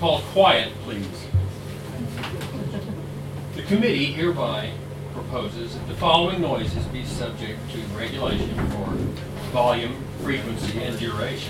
call quiet, please. The committee hereby proposes that the following noises be subject to regulation for volume, frequency, and duration.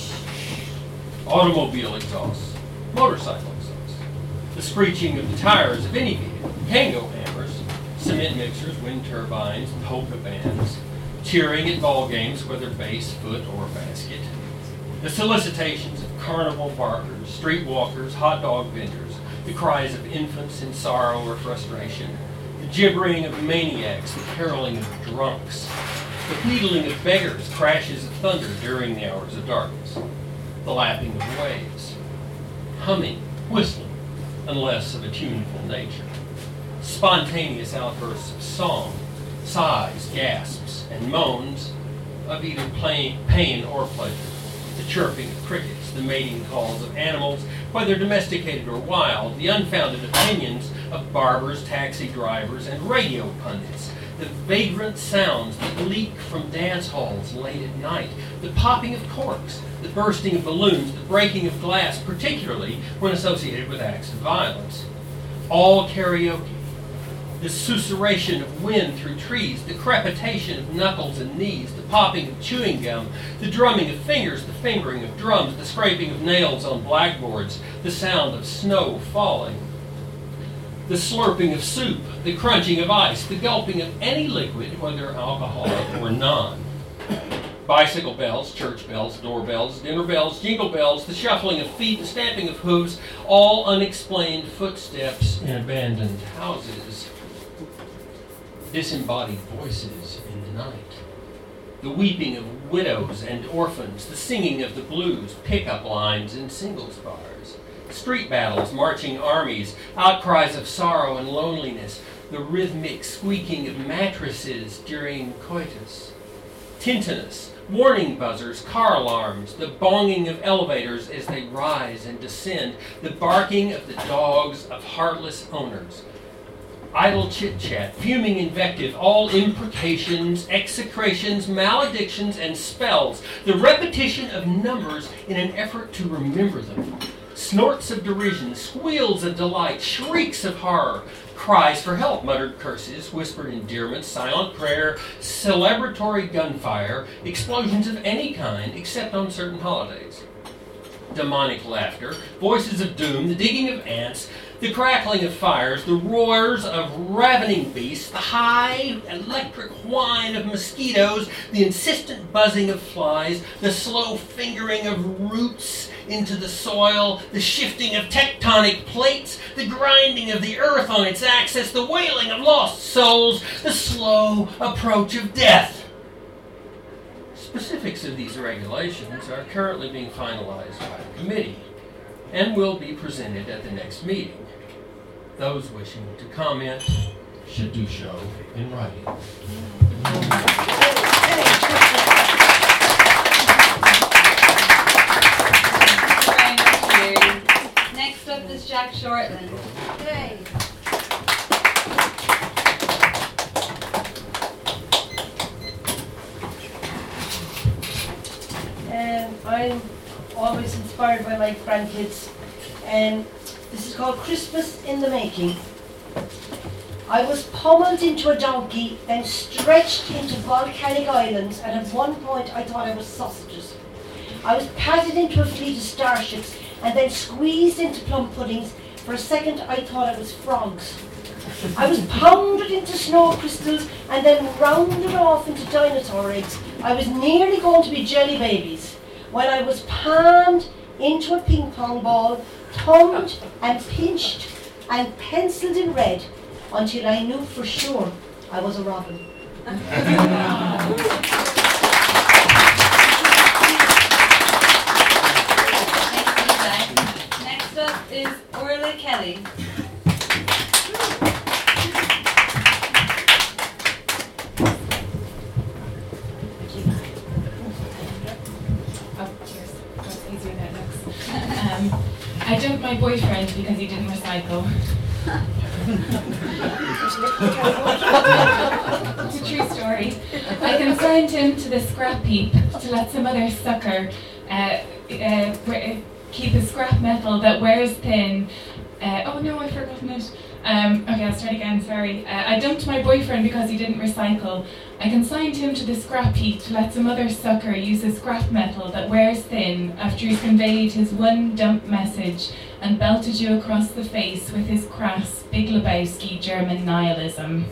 Automobile exhausts, motorcycle exhausts, the screeching of the tires of any vehicle, tango hammers, cement mixers, wind turbines, polka bands, cheering at ball games, whether base, foot, or basket, the solicitations of carnival barkers, street walkers, hot dog vendors, the cries of infants in sorrow or frustration, the gibbering of maniacs, the caroling of drunks, the wheedling of beggars, crashes of thunder during the hours of darkness, the lapping of waves, humming, whistling, unless of a tuneful nature, spontaneous outbursts of song, sighs, gasps, and moans of either pain or pleasure, the chirping of crickets, the mating calls of animals, whether domesticated or wild, the unfounded opinions of barbers, taxi drivers, and radio pundits, the vagrant sounds that leak from dance halls late at night, the popping of corks, the bursting of balloons, the breaking of glass, particularly when associated with acts of violence. All karaoke, the susurration of wind through trees, the crepitation of knuckles and knees, the popping of chewing gum, the drumming of fingers, the fingering of drums, the scraping of nails on blackboards, the sound of snow falling, the slurping of soup, the crunching of ice, the gulping of any liquid, whether alcoholic or non. Bicycle bells, church bells, doorbells, dinner bells, jingle bells, the shuffling of feet, the stamping of hooves, all unexplained footsteps in abandoned houses. Disembodied voices in the night. The weeping of widows and orphans, the singing of the blues, pickup lines in singles bars. Street battles, marching armies, outcries of sorrow and loneliness, the rhythmic squeaking of mattresses during coitus. Tinnitus, warning buzzers, car alarms, the bonging of elevators as they rise and descend, the barking of the dogs of heartless owners. Idle chit-chat, fuming invective, all imprecations, execrations, maledictions, and spells, the repetition of numbers in an effort to remember them. Snorts of derision, squeals of delight, shrieks of horror, cries for help, muttered curses, whispered endearments, silent prayer, celebratory gunfire, explosions of any kind except on certain holidays. Demonic laughter, voices of doom, the digging of ants, the crackling of fires, the roars of ravening beasts, the high electric whine of mosquitoes, the insistent buzzing of flies, the slow fingering of roots into the soil, the shifting of tectonic plates, the grinding of the earth on its axis, the wailing of lost souls, the slow approach of death. Specifics of these regulations are currently being finalized by the committee and will be presented at the next meeting. Those wishing to comment should do so in writing. Thank you. Next up is Jack Shortland. Yay. I'm always inspired by my grandkids. This is called Christmas in the Making. I was pummeled into a donkey, then stretched into volcanic islands, and at one point I thought I was sausages. I was patted into a fleet of starships, and then squeezed into plum puddings. For a second I thought I was frogs. I was pounded into snow crystals, and then rounded off into dinosaur eggs. I was nearly going to be jelly babies, when I was panned into a ping pong ball, thumbed and pinched and penciled in red until I knew for sure I was a robin. Next up is Orla Kelly. I dumped my boyfriend because he didn't recycle. It's a true story. I consigned him to the scrap heap to let some other sucker keep keep a scrap metal that wears thin. Oh no, I've forgotten it. Okay, I'll start again, sorry. I dumped my boyfriend because he didn't recycle. I consigned him to the scrap heap to let some other sucker use a scrap metal that wears thin after he's conveyed his one dump message and belted you across the face with his crass, Big Lebowski German nihilism.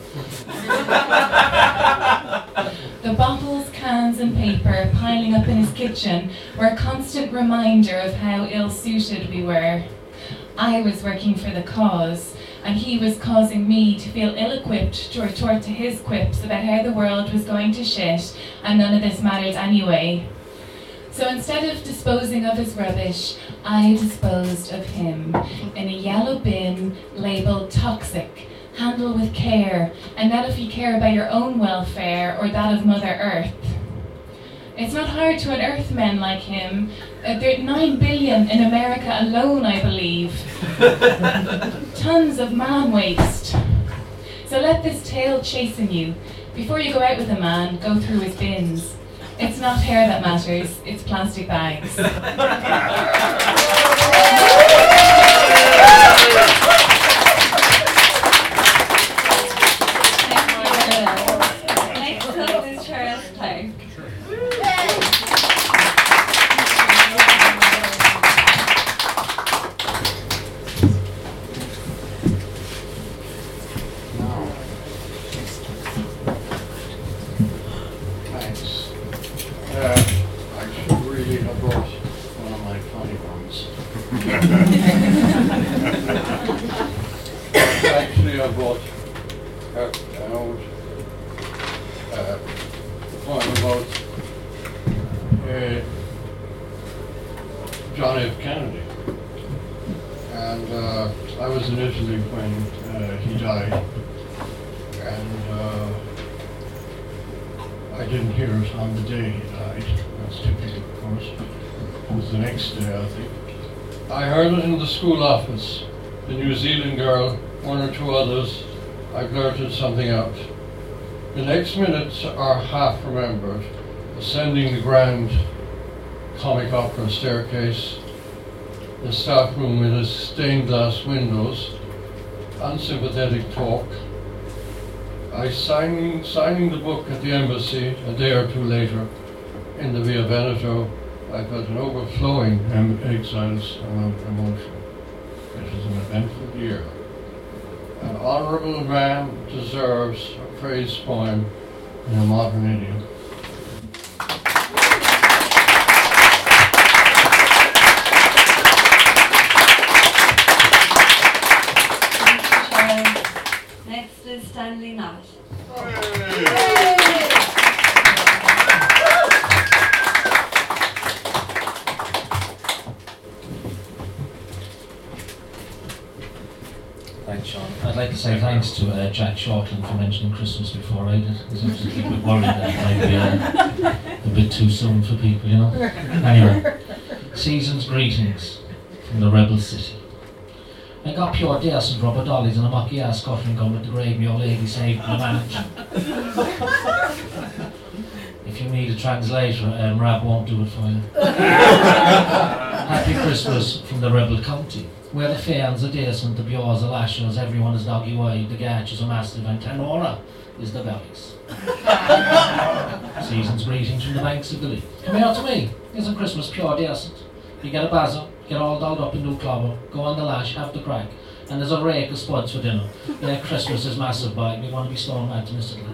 The bottles, cans and paper piling up in his kitchen were a constant reminder of how ill-suited we were. I was working for the cause, and he was causing me to feel ill-equipped to retort to his quips about how the world was going to shit and none of this mattered anyway. So instead of disposing of his rubbish, I disposed of him in a yellow bin labelled toxic, handle with care, and not if you care about your own welfare or that of Mother Earth. It's not hard to unearth men like him. There are 9 billion in America alone, I believe. Tons of man waste. So let this tale chasten you. Before you go out with a man, go through his bins. It's not hair that matters, it's plastic bags. Next up is Charles Clark. I should really have brought one of my funny ones. Actually, I brought an old poem about John F. Kennedy. And I was in Italy when he died. And I didn't hear it on the day he died. That's typical, of course. It was the next day, I think. I heard it in the school office. The New Zealand girl, one or two others, I blurted something out. The next minutes are half remembered, ascending the grand comic opera staircase, the staff room with its stained glass windows, unsympathetic talk, I signing the book at the embassy a day or two later. In the Via Veneto, I felt an overflowing exile's emotion. It was an eventful year. An honourable man deserves a praise poem in a modern idiom. Next is Stanley Knott. Thanks, Sean. I'd like to say thanks to Jack Shortland for mentioning Christmas before I did. I was actually a bit worried that it might be a bit too soon for people, you know. Anyway, season's greetings from the Rebel City. I got pure decent rubber dollies and a mucky ass guttering gun with the grave me old lady saved my manager. If you need a translator, Rab won't do it for you. Happy Christmas from the Rebel County, where the fans are decent, the Bures are lashers, everyone is doggy-wide, the Gatches are massive, and Tenora is the bellies. Season's greetings from the banks of the Lee. Come here to me, isn't Christmas pure decent? You get a basil, get all dolled up in new clobber, go on the lash, have the crack, and there's a rake of spuds for dinner. Yeah, Christmas is massive by we want to be stone mad to miss it.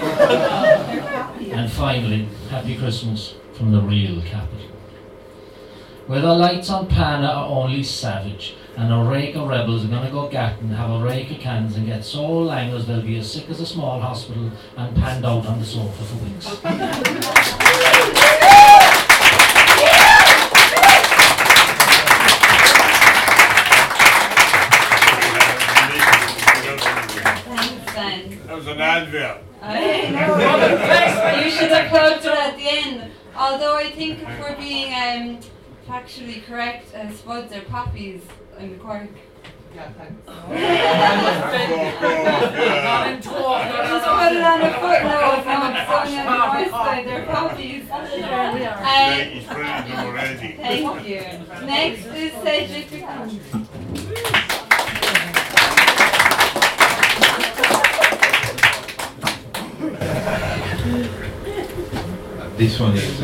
And finally, happy Christmas from the real capital, where the lights on Pana are only savage, and a rake of rebels are gonna go gatting, have a rake of cans and get so langers they'll be as sick as a small hospital and panned out on the sofa for weeks. That was an advert. You should have plugged it at the end. Although I think if we're being factually correct, spuds are poppies in Cork. Just put it on a footnote from something on the west side, they're puppies. He's putting them already. Thank you. Next is Cedric Buchanan. This one is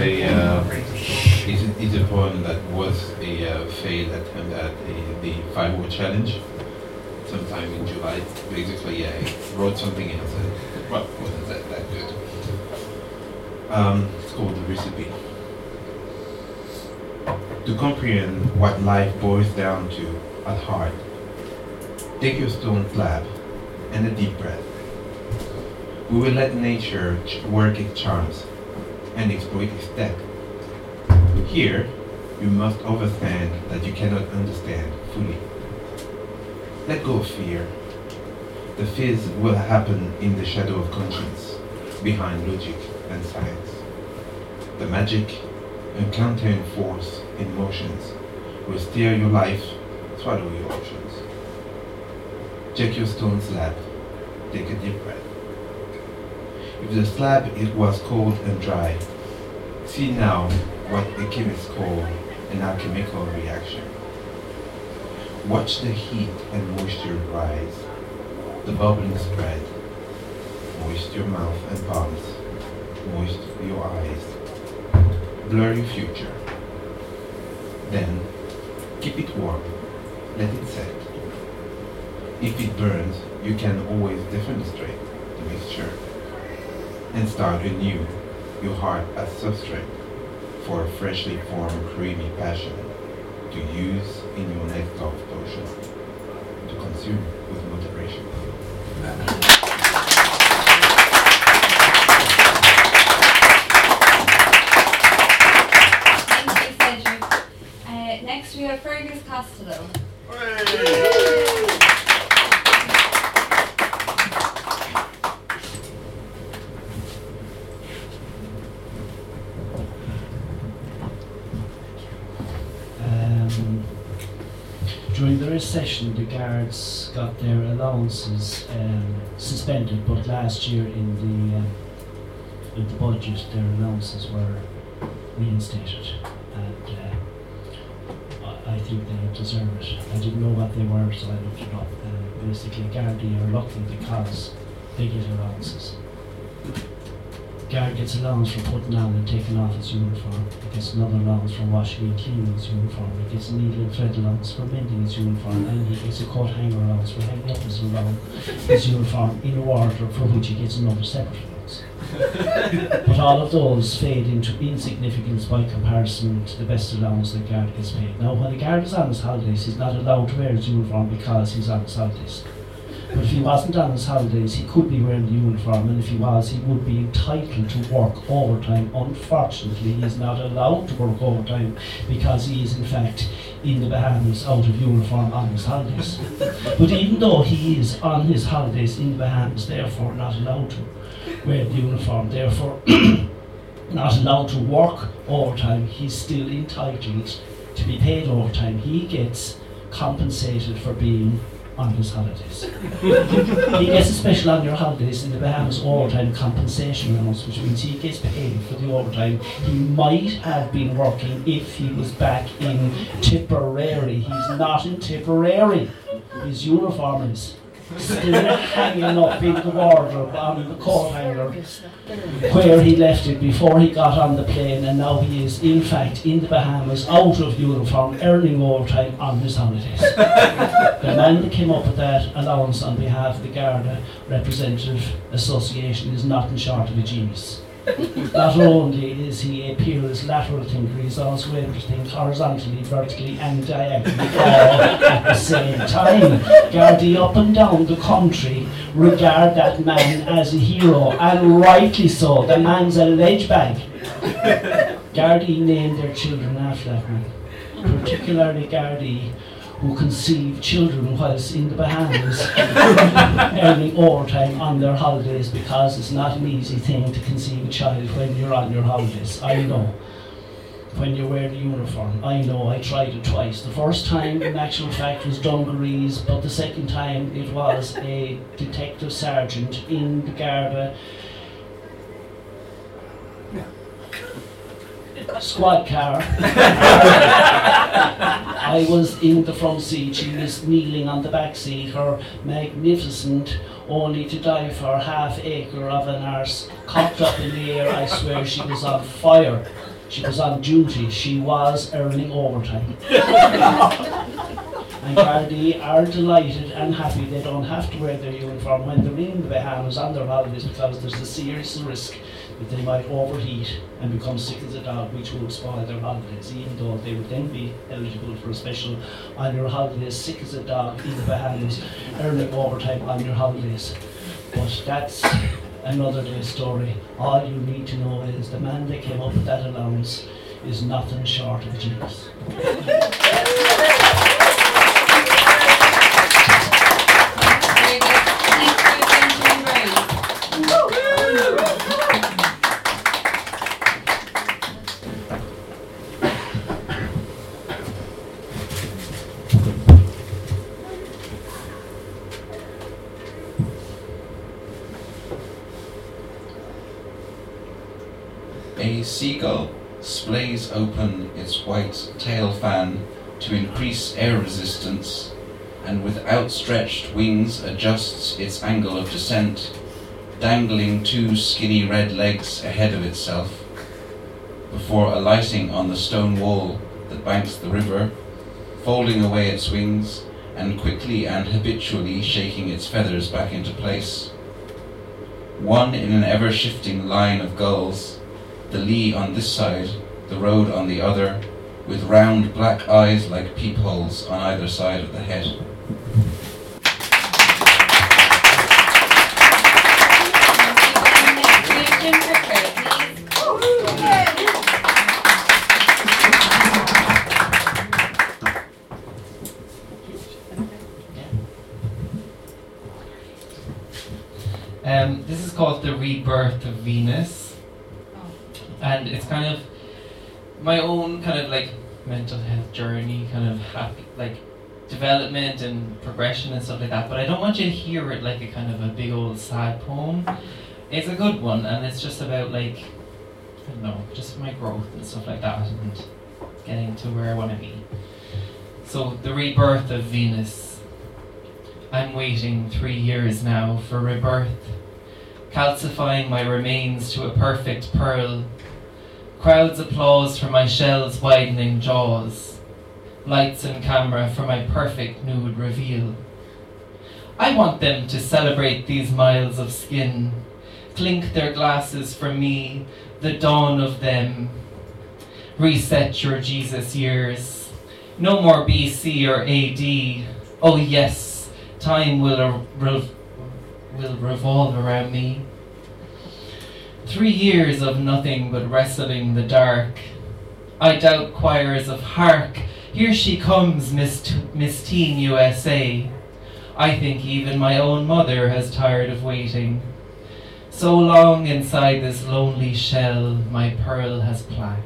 a poem that was a failed attempt at the 5-word challenge sometime in July. Basically, I wrote something and said, well, wasn't that good. It's called The Recipe. To comprehend what life boils down to at heart, take your stone slab and a deep breath. We will let nature work its charms and exploit its depth. Here, you must understand that you cannot understand fully. Let go of fear. The fizz will happen in the shadow of conscience, behind logic and science. The magic and counting force in motions will steer your life, swallow your options. Check your stone slab, take a deep breath. If the slab was cold and dry, see now what the chemists call an alchemical reaction. Watch the heat and moisture rise, the bubbling spread. Moist your mouth and palms, moist your eyes. Blur your future. Then, keep it warm, let it set. If it burns, you can always defenestrate the mixture and start anew your heart as substrate for a freshly formed creamy passion to use in your next love potion, to consume with moderation. Thank you, Cedric. Next we have Fergus Costello. During the recession, the guards got their allowances suspended, but last year in the budget, their allowances were reinstated, and I think they deserve it. I didn't know what they were, so I looked it up. Basically, Gardaí are lucky because they get allowances. Guard gets allowance for putting on and taking off his uniform. He gets another allowance for washing and cleaning his uniform. He gets a needle and thread allowance for mending his uniform, and he gets a coat hanger allowance for hanging up his uniform in a wardrobe, for which he gets another separate allowance. But all of those fade into insignificance by comparison to the best allowance that guard gets paid. Now, when a guard is on his holidays, he's not allowed to wear his uniform because he's on his holidays. But if he wasn't on his holidays, he could be wearing the uniform, and if he was, he would be entitled to work overtime. Unfortunately, he's not allowed to work overtime because he is, in fact, in the Bahamas out of uniform on his holidays. But even though he is on his holidays in the Bahamas, therefore not allowed to wear the uniform, therefore not allowed to work overtime, he's still entitled to be paid overtime. He gets compensated for being on his holidays. He gets a special on your holidays in the Bahamas overtime compensation allowance, which means he gets paid for the overtime he might have been working if he was back in Tipperary. He's not in Tipperary. His uniform is still hanging up in the wardrobe on the coat hanger where he left it before he got on the plane, and now he is in fact in the Bahamas out of uniform earning overtime on his holidays. The man that came up with that allowance on behalf of the Garda Representative Association is nothing short of a genius. Not only is he a peerless lateral thinker, he's also able to think horizontally, vertically and diagonally all at the same time. Gardaí up and down the country regard that man as a hero, and rightly so. The man's a ledge bag. Gardaí named their children after that man, particularly Gardaí who conceive children whilst in the Bahamas earning overtime on their holidays, because it's not an easy thing to conceive a child when you're on your holidays. I know. when you wear the uniform. I know, I tried it twice. The first time, in actual fact, was dungarees, but the second time it was a detective sergeant in the Garda squad car. I was in the front seat, she was kneeling on the back seat, her magnificent, only to die for half-acre of an arse cocked up in the air. I swear she was on fire. She was on duty. She was earning overtime. And Gardaí are delighted and happy they don't have to wear their uniform when they're in the Bahamas on their holidays, because there's a serious risk that they might overheat and become sick as a dog, which will spoil their holidays, even though they would then be eligible for a special on your holidays, sick as a dog in the Bahamas, earning overtime on your holidays. But that's another day's story. All you need to know is the man that came up with that allowance is nothing short of a genius. A seagull splays open its white tail fan to increase air resistance, and with outstretched wings adjusts its angle of descent, dangling two skinny red legs ahead of itself, before alighting on the stone wall that banks the river, folding away its wings, and quickly and habitually shaking its feathers back into place. One in an ever-shifting line of gulls, the lee on this side, the road on the other, with round black eyes like peepholes on either side of the head. This is called The Rebirth of Venus, and it's kind of my own kind of like mental health journey, kind of happy, like development and progression and stuff like that, but I don't want you to hear it like a kind of a big old sad poem. It's a good one, and it's just about like, I don't know, just my growth and stuff like that, and getting to where I want to be. So, the rebirth of Venus. I'm waiting 3 years now for rebirth, calcifying my remains to a perfect pearl. Crowds applause for my shell's widening jaws. Lights and camera for my perfect nude reveal. I want them to celebrate these miles of skin, clink their glasses for me, the dawn of them. Reset your Jesus years. No more BC or AD. Oh yes, time will revolve around me. 3 years of nothing but wrestling the dark. I doubt choirs of hark, here she comes, Miss Teen USA. I think even my own mother has tired of waiting. So long inside this lonely shell, my pearl has plaque.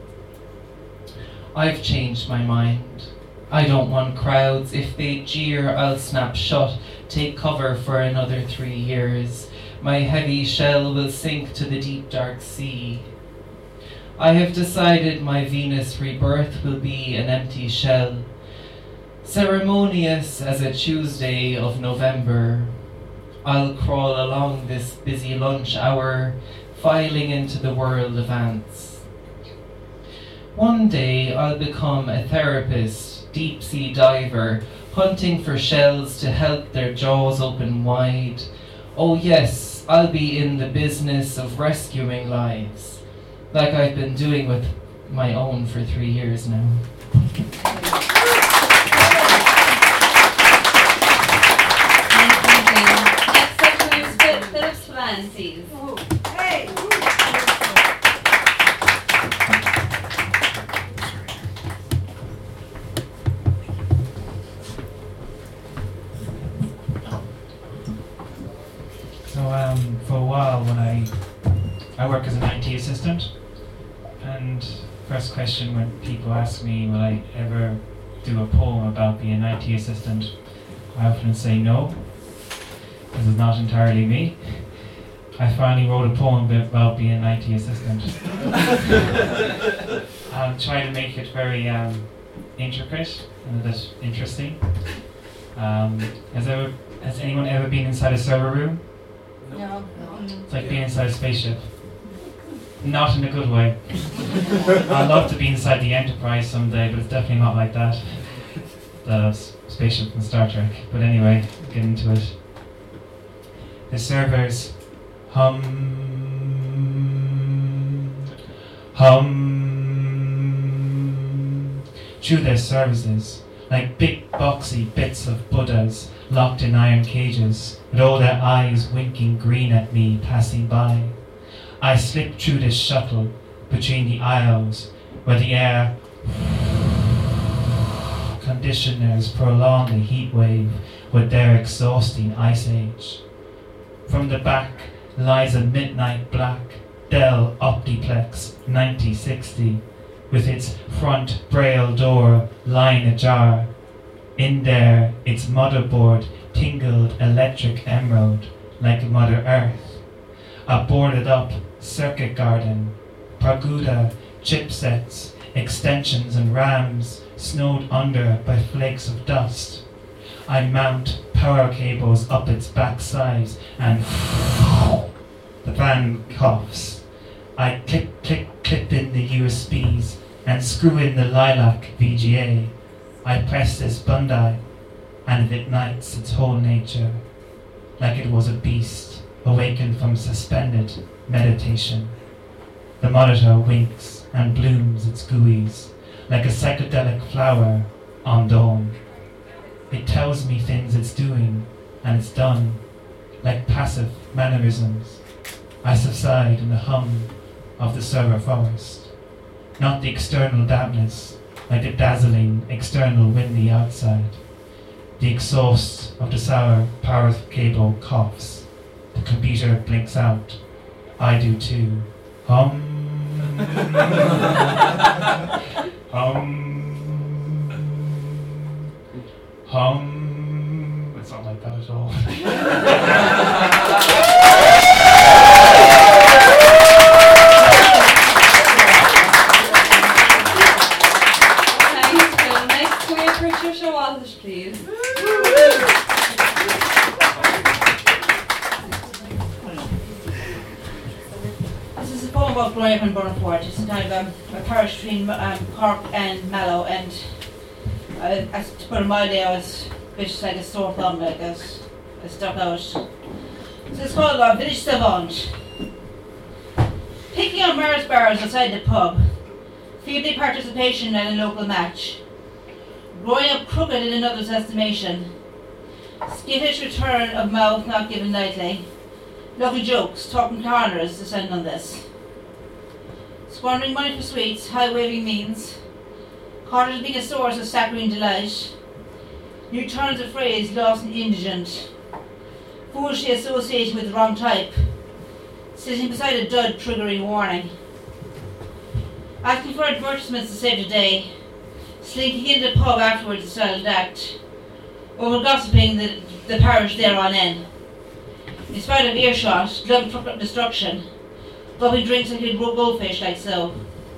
I've changed my mind. I don't want crowds. If they jeer, I'll snap shut, take cover for another 3 years. My heavy shell will sink to the deep dark sea. I have decided my Venus rebirth will be an empty shell, ceremonious as a Tuesday of November. I'll crawl along this busy lunch hour, filing into the world of ants. One day I'll become a therapist, deep sea diver, hunting for shells to help their jaws open wide. Oh yes, I'll be in the business of rescuing lives, like I've been doing with my own for 3 years now. Next section is Philip Slancies. Hey! For a while when I work as an IT assistant, and first question when people ask me will I ever do a poem about being an IT assistant, I often say no, because it's not entirely me. I finally wrote a poem about being an IT assistant. I'll try to make it very intricate and a bit interesting. Has anyone ever been inside a server room? No. It's like being inside a spaceship. Not in a good way. I'd love to be inside the Enterprise someday, but it's definitely not like that. The spaceship from Star Trek. But anyway, get into it. The servers hum through their services, like big boxy bits of Buddhas locked in iron cages, with all their eyes winking green at me passing by. I slip through this shuttle between the aisles, where the air conditioners prolong the heat wave with their exhausting ice age. From the back lies a midnight black Dell Optiplex 9060, with its front braille door lying ajar. In there, its motherboard tingled electric emerald like Mother Earth. A boarded up circuit garden, Pagoda chipsets, extensions and RAMs snowed under by flakes of dust. I mount power cables up its backsides and the fan coughs. I clip in the USBs and screw in the lilac VGA. I press this Bandai and it ignites its whole nature, like it was a beast awakened from suspended meditation. The monitor winks and blooms its GUIs like a psychedelic flower on dawn. It tells me things it's doing, and it's done, like passive mannerisms. I subside in the hum of the server forest, not the external dampness, like the dazzling external windy outside. The exhaust of the sour power cable coughs. The computer blinks out. I do too. Hum. Hum. It's not like that at all. Thanks, Phil. Next, can we have Patricia Walsh, please? This is a poem about growing up in Burnford. It's kind of a parish between Cork and Mallow, and to put it mildly, I was a bit like a sore thumb, like I stuck out. So it's called Village Savant. Picking on Mars bars outside the pub, feeble participation in a local match, growing up crooked in another's estimation, skittish return of mouth not given lightly, local jokes, talking corners descend on this. Squandering money for sweets, high-waving means, cottage being a source of saccharine delight, new turns of phrase lost and indigent, foolishly associated with the wrong type, sitting beside a dud triggering warning, asking for advertisements to save the day, slinking into the pub afterwards to style act, over gossiping the parish there on end. In spite of earshot, gloved for destruction, gulping drinks like a goldfish like so.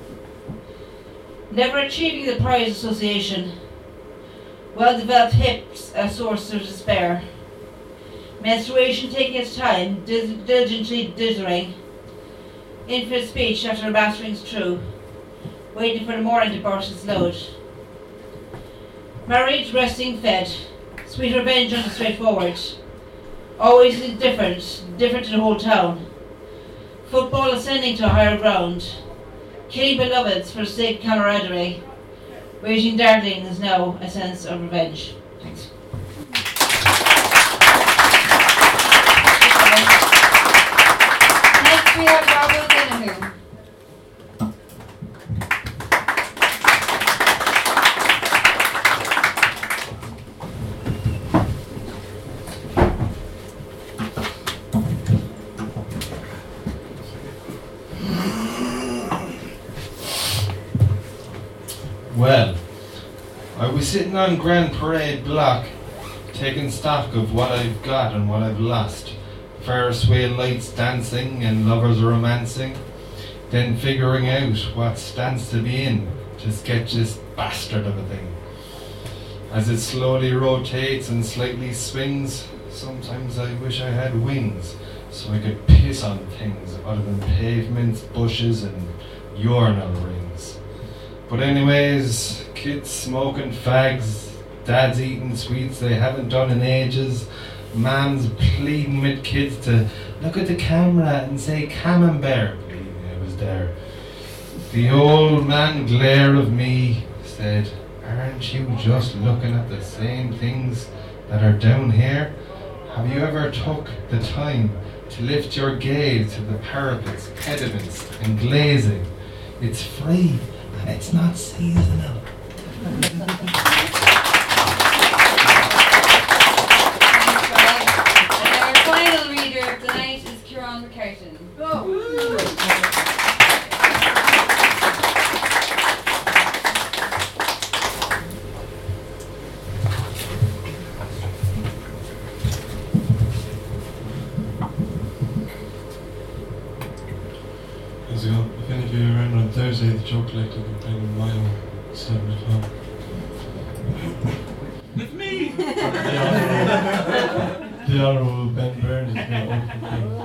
Never achieving the prize association, well-developed hips a source of despair. Menstruation taking its time, diligently dithering. Infinite speech after mastering's true, waiting for the morning to burst its load. Married, resting, fed, sweet revenge on the straightforward. Always different to the whole town. Football ascending to a higher ground. Killing beloveds for the sake of camaraderie. Waging dartlings now a sense of revenge. Thanks. Next, we have Robert Dennehu. sitting on Grand Parade Block, taking stock of what I've got and what I've lost. Ferris wheel lights dancing and lovers romancing, then figuring out what stands to be in to sketch this bastard of a thing. As it slowly rotates and slightly swings, sometimes I wish I had wings so I could piss on things other than pavements, bushes and urinal rings. But anyways, kids smoking fags, dads eating sweets they haven't done in ages, Mom's pleading with kids to look at the camera and say camembert. I was there. The old man glare of me said, aren't you just looking at the same things that are down here? Have you ever took the time to lift your gaze to the parapets, pediments and glazing? It's free and it's not seasonal. Final reader of the night is Kieran McCartan. How's it going? If any of you are around on Thursday, the Joke Collective will be playing in Mile 7 o'clock. With me! The Honourable Ben Byrne is going to open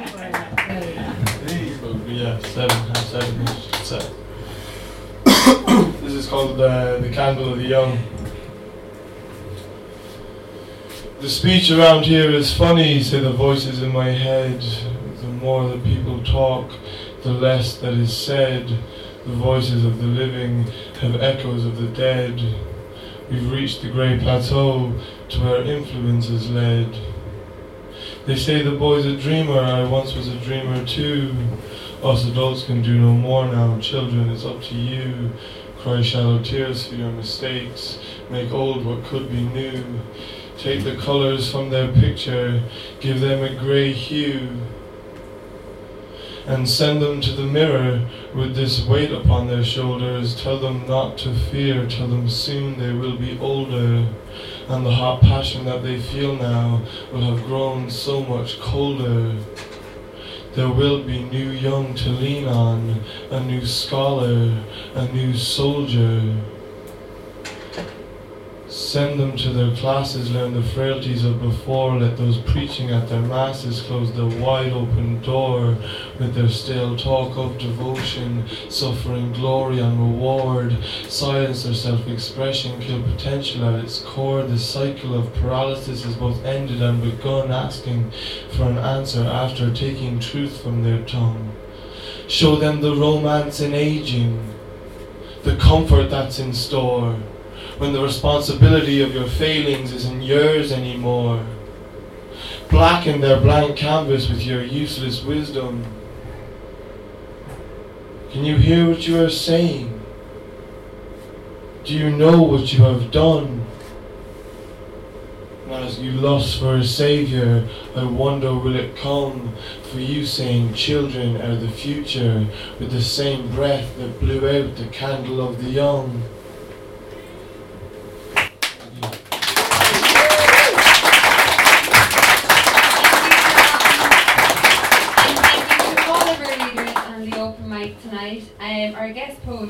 things. Yeah, 7:30. So, this is called The Candle of the Young. The speech around here is funny, say the voices in my head. The more that people talk, the less that is said. The voices of the living have echoes of the dead. We've reached the grey plateau to where influence is led. They say the boy's a dreamer, I once was a dreamer too. Us adults can do no more now, children, it's up to you. Cry shallow tears for your mistakes, make old what could be new. Take the colours from their picture, give them a grey hue, and send them to the mirror with this weight upon their shoulders. Tell them not to fear, tell them soon they will be older, and the hot passion that they feel now will have grown so much colder. There will be new young to lean on, a new scholar, a new soldier. Send them to their classes, learn the frailties of before. Let those preaching at their masses close the wide open door with their stale talk of devotion, suffering, glory and reward. Silence their self-expression, kill potential at its core. The cycle of paralysis is both ended and begun, asking for an answer after taking truth from their tongue. Show them the romance in aging, the comfort that's in store, when the responsibility of your failings isn't yours anymore. Blacken their blank canvas with your useless wisdom. Can you hear what you are saying? Do you know what you have done? And as you lust for a saviour, I wonder will it come for you saying children are the future, with the same breath that blew out the candle of the young. Tonight. Our guest poet